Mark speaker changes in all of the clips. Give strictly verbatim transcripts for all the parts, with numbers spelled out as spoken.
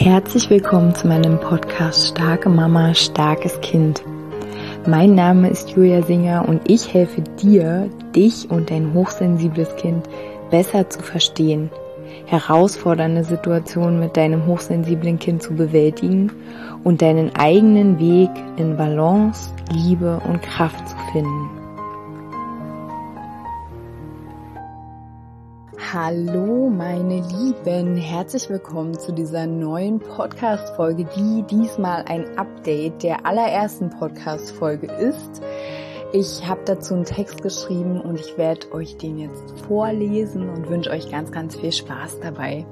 Speaker 1: Herzlich willkommen zu meinem Podcast Starke Mama, starkes Kind. Mein Name ist Julia Singer und ich helfe dir, dich und dein hochsensibles Kind besser zu verstehen, herausfordernde Situationen mit deinem hochsensiblen Kind zu bewältigen und deinen eigenen Weg in Balance, Liebe und Kraft zu finden. Hallo meine Lieben, herzlich willkommen zu dieser neuen Podcast-Folge, die diesmal ein Update der allerersten Podcast-Folge ist. Ich habe dazu einen Text geschrieben und ich werde euch den jetzt vorlesen und wünsche euch ganz, ganz viel Spaß dabei.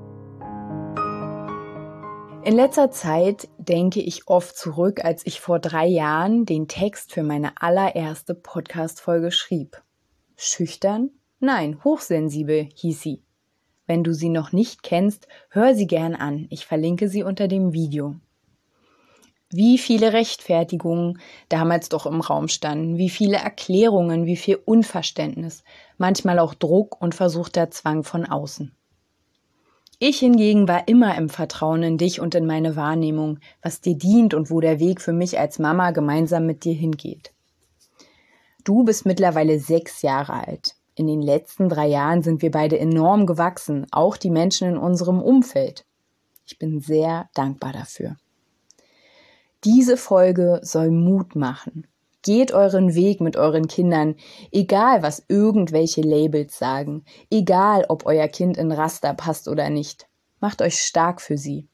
Speaker 1: In letzter Zeit denke ich oft zurück, als ich vor drei Jahren den Text für meine allererste Podcast-Folge schrieb. Schüchtern? Nein, hochsensibel hieß sie. Wenn du sie noch nicht kennst, hör sie gern an. Ich verlinke sie unter dem Video. Wie viele Rechtfertigungen damals doch im Raum standen, wie viele Erklärungen, wie viel Unverständnis, manchmal auch Druck und versuchter Zwang von außen. Ich hingegen war immer im Vertrauen in dich und in meine Wahrnehmung, was dir dient und wo der Weg für mich als Mama gemeinsam mit dir hingeht. Du bist mittlerweile sechs Jahre alt. In den letzten drei Jahren sind wir beide enorm gewachsen, auch die Menschen in unserem Umfeld. Ich bin sehr dankbar dafür. Diese Folge soll Mut machen. Geht euren Weg mit euren Kindern, egal was irgendwelche Labels sagen, egal ob euer Kind in Raster passt oder nicht. Macht euch stark für sie.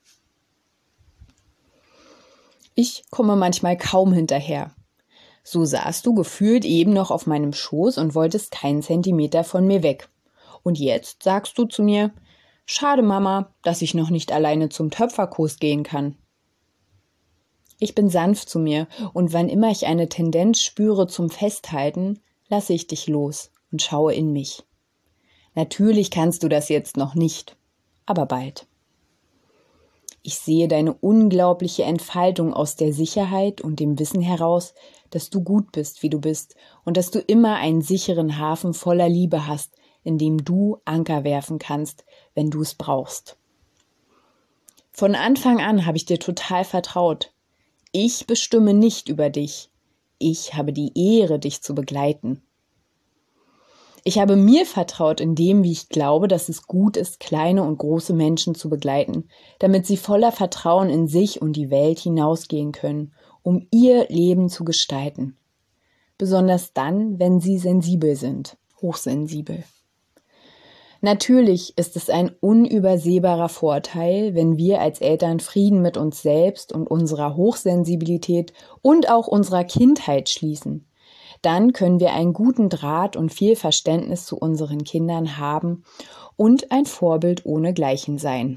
Speaker 1: Ich komme manchmal kaum hinterher. So saßt du gefühlt eben noch auf meinem Schoß und wolltest keinen Zentimeter von mir weg. Und jetzt sagst du zu mir, schade Mama, dass ich noch nicht alleine zum Töpferkurs gehen kann. Ich bin sanft zu mir und wann immer ich eine Tendenz spüre zum Festhalten, lasse ich dich los und schaue in mich. Natürlich kannst du das jetzt noch nicht, aber bald. Ich sehe deine unglaubliche Entfaltung aus der Sicherheit und dem Wissen heraus, dass du gut bist, wie du bist und dass du immer einen sicheren Hafen voller Liebe hast, in dem du Anker werfen kannst, wenn du es brauchst. Von Anfang an habe ich dir total vertraut. Ich bestimme nicht über dich. Ich habe die Ehre, dich zu begleiten. Ich habe mir vertraut in dem, wie ich glaube, dass es gut ist, kleine und große Menschen zu begleiten, damit sie voller Vertrauen in sich und die Welt hinausgehen können, um ihr Leben zu gestalten. Besonders dann, wenn sie sensibel sind, hochsensibel. Natürlich ist es ein unübersehbarer Vorteil, wenn wir als Eltern Frieden mit uns selbst und unserer Hochsensibilität und auch unserer Kindheit schließen. Dann können wir einen guten Draht und viel Verständnis zu unseren Kindern haben und ein Vorbild ohnegleichen sein.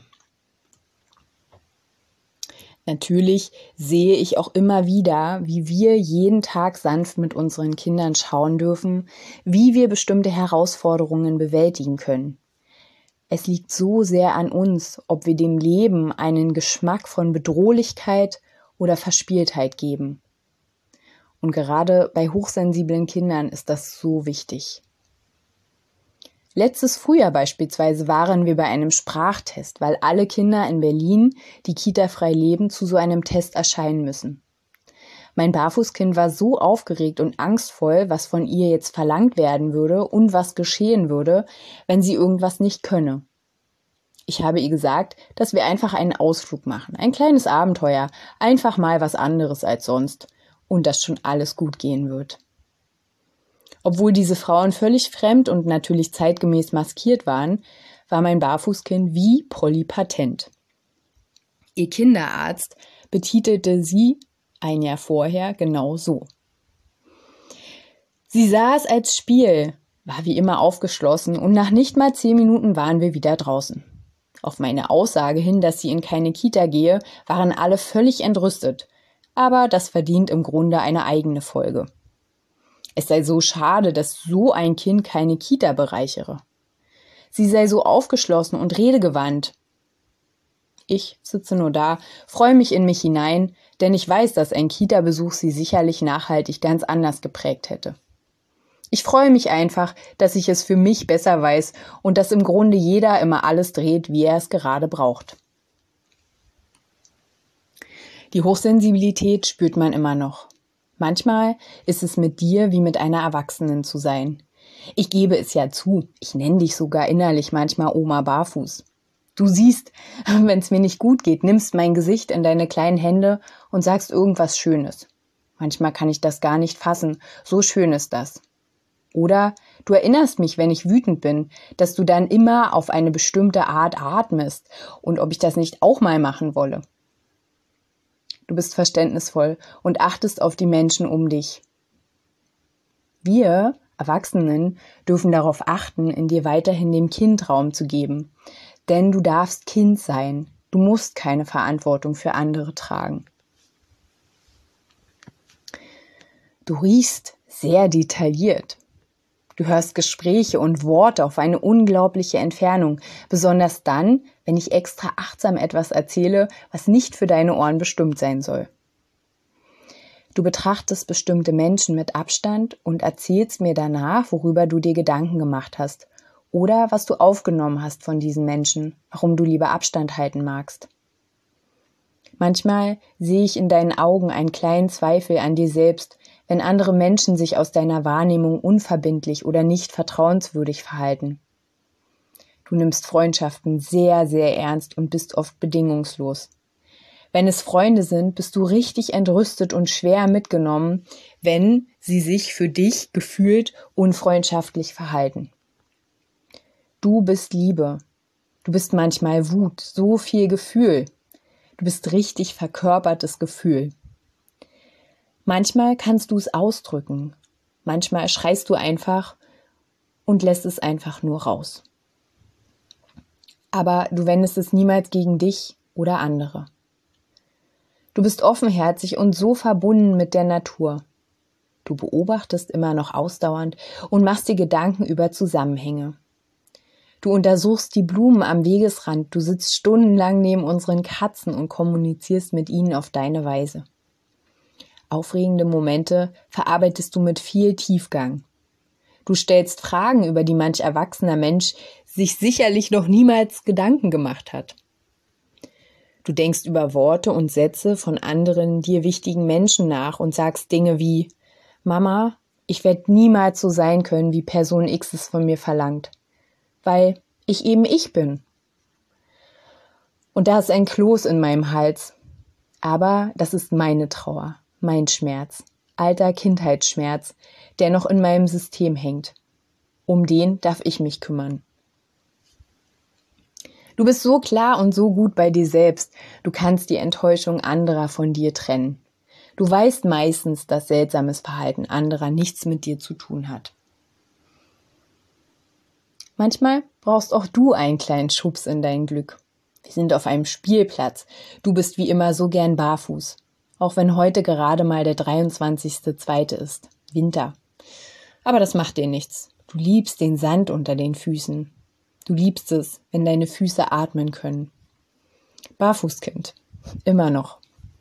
Speaker 1: Natürlich sehe ich auch immer wieder, wie wir jeden Tag sanft mit unseren Kindern schauen dürfen, wie wir bestimmte Herausforderungen bewältigen können. Es liegt so sehr an uns, ob wir dem Leben einen Geschmack von Bedrohlichkeit oder Verspieltheit geben. Und gerade bei hochsensiblen Kindern ist das so wichtig. Letztes Frühjahr beispielsweise waren wir bei einem Sprachtest, weil alle Kinder in Berlin, die kitafrei leben, zu so einem Test erscheinen müssen. Mein Barfußkind war so aufgeregt und angstvoll, was von ihr jetzt verlangt werden würde und was geschehen würde, wenn sie irgendwas nicht könne. Ich habe ihr gesagt, dass wir einfach einen Ausflug machen, ein kleines Abenteuer, einfach mal was anderes als sonst. Und dass schon alles gut gehen wird. Obwohl diese Frauen völlig fremd und natürlich zeitgemäß maskiert waren, war mein Barfußkind wie Polly patent. Ihr Kinderarzt betitelte sie ein Jahr vorher genau so. Sie sah es als Spiel, war wie immer aufgeschlossen und nach nicht mal zehn Minuten waren wir wieder draußen. Auf meine Aussage hin, dass sie in keine Kita gehe, waren alle völlig entrüstet. Aber das verdient im Grunde eine eigene Folge. Es sei so schade, dass so ein Kind keine Kita bereichere. Sie sei so aufgeschlossen und redegewandt. Ich sitze nur da, freue mich in mich hinein, denn ich weiß, dass ein Kita-Besuch sie sicherlich nachhaltig ganz anders geprägt hätte. Ich freue mich einfach, dass ich es für mich besser weiß und dass im Grunde jeder immer alles dreht, wie er es gerade braucht. Die Hochsensibilität spürt man immer noch. Manchmal ist es mit dir wie mit einer Erwachsenen zu sein. Ich gebe es ja zu, ich nenne dich sogar innerlich manchmal Oma Barfuß. Du siehst, wenn es mir nicht gut geht, nimmst mein Gesicht in deine kleinen Hände und sagst irgendwas Schönes. Manchmal kann ich das gar nicht fassen, so schön ist das. Oder du erinnerst mich, wenn ich wütend bin, dass du dann immer auf eine bestimmte Art atmest und ob ich das nicht auch mal machen wolle. Du bist verständnisvoll und achtest auf die Menschen um dich. Wir, Erwachsenen, dürfen darauf achten, in dir weiterhin dem Kind Raum zu geben. Denn du darfst Kind sein. Du musst keine Verantwortung für andere tragen. Du riechst sehr detailliert. Du hörst Gespräche und Worte auf eine unglaubliche Entfernung, besonders dann, wenn ich extra achtsam etwas erzähle, was nicht für deine Ohren bestimmt sein soll. Du betrachtest bestimmte Menschen mit Abstand und erzählst mir danach, worüber du dir Gedanken gemacht hast oder was du aufgenommen hast von diesen Menschen, warum du lieber Abstand halten magst. Manchmal sehe ich in deinen Augen einen kleinen Zweifel an dir selbst, wenn andere Menschen sich aus deiner Wahrnehmung unverbindlich oder nicht vertrauenswürdig verhalten. Du nimmst Freundschaften sehr, sehr ernst und bist oft bedingungslos. Wenn es Freunde sind, bist du richtig entrüstet und schwer mitgenommen, wenn sie sich für dich gefühlt unfreundschaftlich verhalten. Du bist Liebe. Du bist manchmal Wut, so viel Gefühl. Du bist richtig verkörpertes Gefühl. Manchmal kannst du es ausdrücken. Manchmal schreist du einfach und lässt es einfach nur raus. Aber du wendest es niemals gegen dich oder andere. Du bist offenherzig und so verbunden mit der Natur. Du beobachtest immer noch ausdauernd und machst dir Gedanken über Zusammenhänge. Du untersuchst die Blumen am Wegesrand, du sitzt stundenlang neben unseren Katzen und kommunizierst mit ihnen auf deine Weise. Aufregende Momente verarbeitest du mit viel Tiefgang. Du stellst Fragen, über die manch erwachsener Mensch sich sicherlich noch niemals Gedanken gemacht hat. Du denkst über Worte und Sätze von anderen dir wichtigen Menschen nach und sagst Dinge wie: Mama, ich werde niemals so sein können, wie Person X es von mir verlangt, weil ich eben ich bin. Und da ist ein Kloß in meinem Hals. Aber das ist meine Trauer, mein Schmerz, alter Kindheitsschmerz, der noch in meinem System hängt. Um den darf ich mich kümmern. Du bist so klar und so gut bei dir selbst, du kannst die Enttäuschung anderer von dir trennen. Du weißt meistens, dass seltsames Verhalten anderer nichts mit dir zu tun hat. Manchmal brauchst auch du einen kleinen Schubs in dein Glück. Wir sind auf einem Spielplatz. Du bist wie immer so gern barfuß. Auch wenn heute gerade mal der dreiundzwanzigster zweite ist. Winter. Aber das macht dir nichts. Du liebst den Sand unter den Füßen. Du liebst es, wenn deine Füße atmen können. Barfußkind. Immer noch.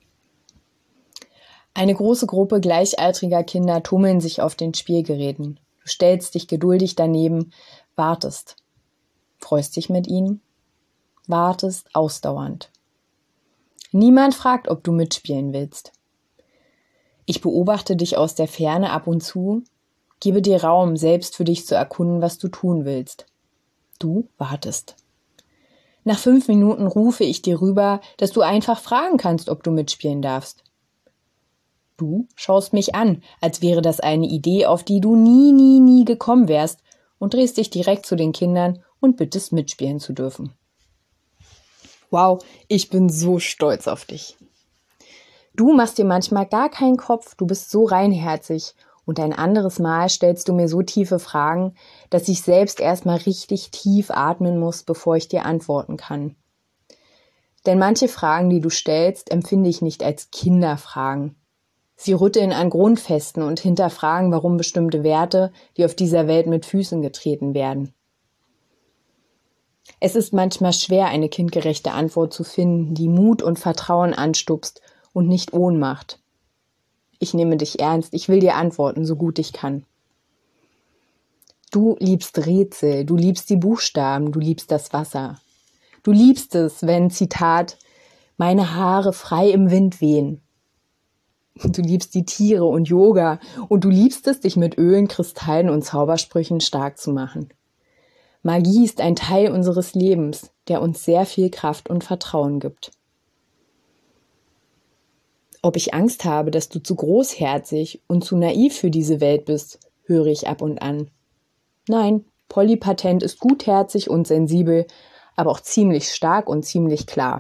Speaker 1: Eine große Gruppe gleichaltriger Kinder tummeln sich auf den Spielgeräten. Du stellst dich geduldig daneben, wartest. Freust dich mit ihnen? Wartest ausdauernd. Niemand fragt, ob du mitspielen willst. Ich beobachte dich aus der Ferne ab und zu, gebe dir Raum, selbst für dich zu erkunden, was du tun willst. Du wartest. Nach fünf Minuten rufe ich dir rüber, dass du einfach fragen kannst, ob du mitspielen darfst. Du schaust mich an, als wäre das eine Idee, auf die du nie, nie, nie gekommen wärst, und drehst dich direkt zu den Kindern und bittest, mitspielen zu dürfen. Wow, ich bin so stolz auf dich. Du machst dir manchmal gar keinen Kopf, du bist so reinherzig, und ein anderes Mal stellst du mir so tiefe Fragen, dass ich selbst erstmal richtig tief atmen muss, bevor ich dir antworten kann. Denn manche Fragen, die du stellst, empfinde ich nicht als Kinderfragen. Sie rütteln an Grundfesten und hinterfragen, warum bestimmte Werte, die auf dieser Welt mit Füßen getreten werden. Es ist manchmal schwer, eine kindgerechte Antwort zu finden, die Mut und Vertrauen anstupst und nicht Ohnmacht. Ich nehme dich ernst, ich will dir antworten, so gut ich kann. Du liebst Rätsel, du liebst die Buchstaben, du liebst das Wasser. Du liebst es, wenn, Zitat, meine Haare frei im Wind wehen. Du liebst die Tiere und Yoga und du liebst es, dich mit Ölen, Kristallen und Zaubersprüchen stark zu machen. Magie ist ein Teil unseres Lebens, der uns sehr viel Kraft und Vertrauen gibt. Ob ich Angst habe, dass du zu großherzig und zu naiv für diese Welt bist, höre ich ab und an. Nein, Polly Patent ist gutherzig und sensibel, aber auch ziemlich stark und ziemlich klar.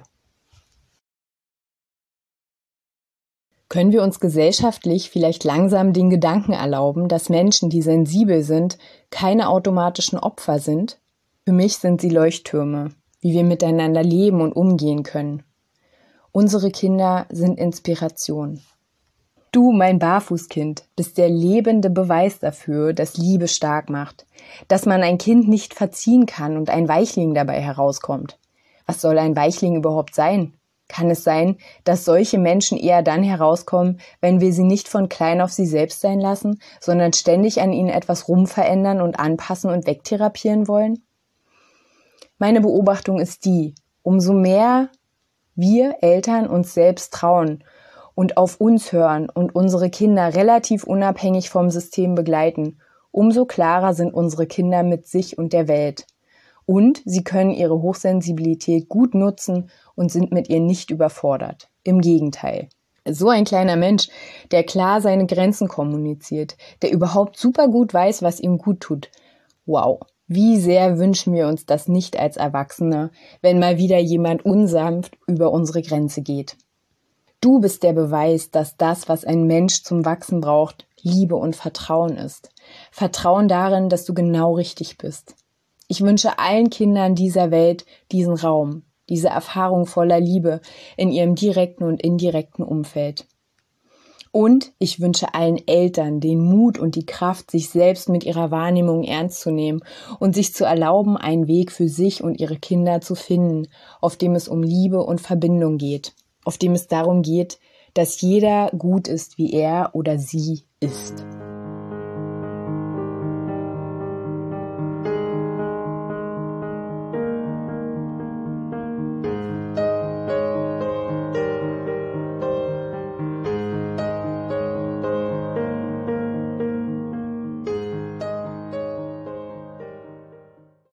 Speaker 1: Können wir uns gesellschaftlich vielleicht langsam den Gedanken erlauben, dass Menschen, die sensibel sind, keine automatischen Opfer sind? Für mich sind sie Leuchttürme, wie wir miteinander leben und umgehen können. Unsere Kinder sind Inspiration. Du, mein Barfußkind, bist der lebende Beweis dafür, dass Liebe stark macht, dass man ein Kind nicht verziehen kann und ein Weichling dabei herauskommt. Was soll ein Weichling überhaupt sein? Kann es sein, dass solche Menschen eher dann herauskommen, wenn wir sie nicht von klein auf sie selbst sein lassen, sondern ständig an ihnen etwas rumverändern und anpassen und wegtherapieren wollen? Meine Beobachtung ist die, umso mehr wir Eltern uns selbst trauen und auf uns hören und unsere Kinder relativ unabhängig vom System begleiten, umso klarer sind unsere Kinder mit sich und der Welt. Und sie können ihre Hochsensibilität gut nutzen und sind mit ihr nicht überfordert. Im Gegenteil. So ein kleiner Mensch, der klar seine Grenzen kommuniziert, der überhaupt super gut weiß, was ihm gut tut. Wow, wie sehr wünschen wir uns das nicht als Erwachsene, wenn mal wieder jemand unsanft über unsere Grenze geht. Du bist der Beweis, dass das, was ein Mensch zum Wachsen braucht, Liebe und Vertrauen ist. Vertrauen darin, dass du genau richtig bist. Ich wünsche allen Kindern dieser Welt diesen Raum, diese Erfahrung voller Liebe in ihrem direkten und indirekten Umfeld. Und ich wünsche allen Eltern den Mut und die Kraft, sich selbst mit ihrer Wahrnehmung ernst zu nehmen und sich zu erlauben, einen Weg für sich und ihre Kinder zu finden, auf dem es um Liebe und Verbindung geht, auf dem es darum geht, dass jeder gut ist, wie er oder sie ist.